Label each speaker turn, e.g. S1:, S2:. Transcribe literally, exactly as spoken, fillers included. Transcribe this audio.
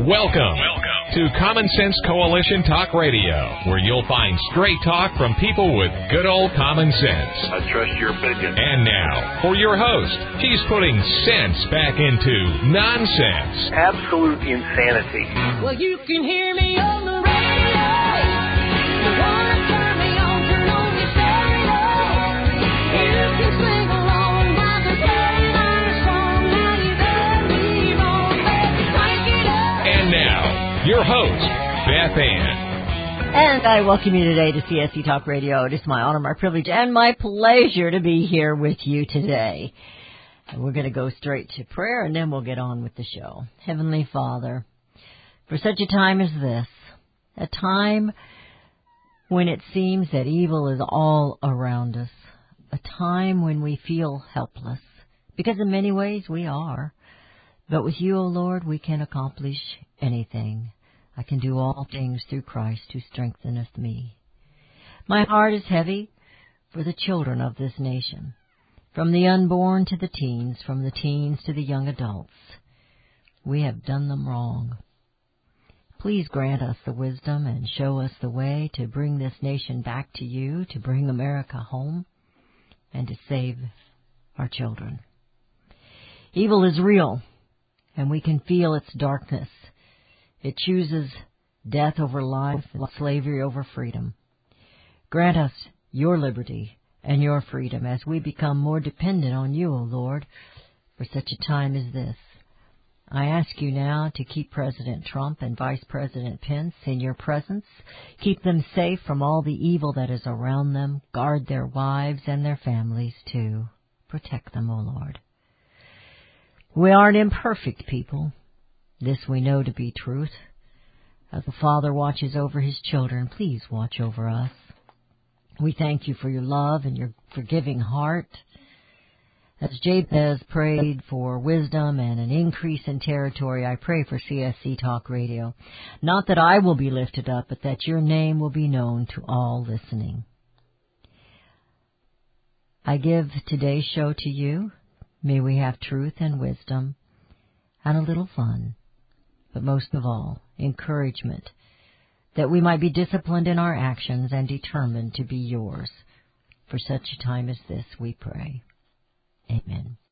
S1: Welcome, Welcome to Common Sense Coalition Talk Radio, where you'll find straight talk from people with good old common sense.
S2: I trust your opinion.
S1: And now, for your host, he's putting sense back into nonsense.
S2: Absolute insanity.
S3: Well, you can hear me on the radio. You want to turn me on, turn on your stereo. You can sing along while they're playing our song. Now you done me wrong, baby, crank it up.
S1: And now, your host, Beth Ann.
S4: And I welcome you today to C S C Talk Radio. It is my honor, my privilege, and my pleasure to be here with you today. And we're going to go straight to prayer, and then we'll get on with the show. Heavenly Father, for such a time as this, a time when it seems that evil is all around us, a time when we feel helpless, because in many ways we are. But with you, O Lord, we can accomplish anything. I can do all things through Christ who strengtheneth me. My heart is heavy for the children of this nation, from the unborn to the teens, from the teens to the young adults. We have done them wrong. Please grant us the wisdom and show us the way to bring this nation back to you, to bring America home, and to save our children. Evil is real, and we can feel its darkness. It chooses death over life and slavery over freedom. Grant us your liberty and your freedom as we become more dependent on you, O Lord, for such a time as this. I ask you now to keep President Trump and Vice President Pence in your presence. Keep them safe from all the evil that is around them. Guard their wives and their families, too. Protect them, O Lord. We are an imperfect people. This we know to be truth. As the Father watches over his children, please watch over us. We thank you for your love and your forgiving heart. As Jabez prayed for wisdom and an increase in territory, I pray for C S C Talk Radio. Not that I will be lifted up, but that your name will be known to all listening. I give today's show to you. May we have truth and wisdom and a little fun, but most of all, encouragement, that we might be disciplined in our actions and determined to be yours. For such a time as this, we pray. Amen.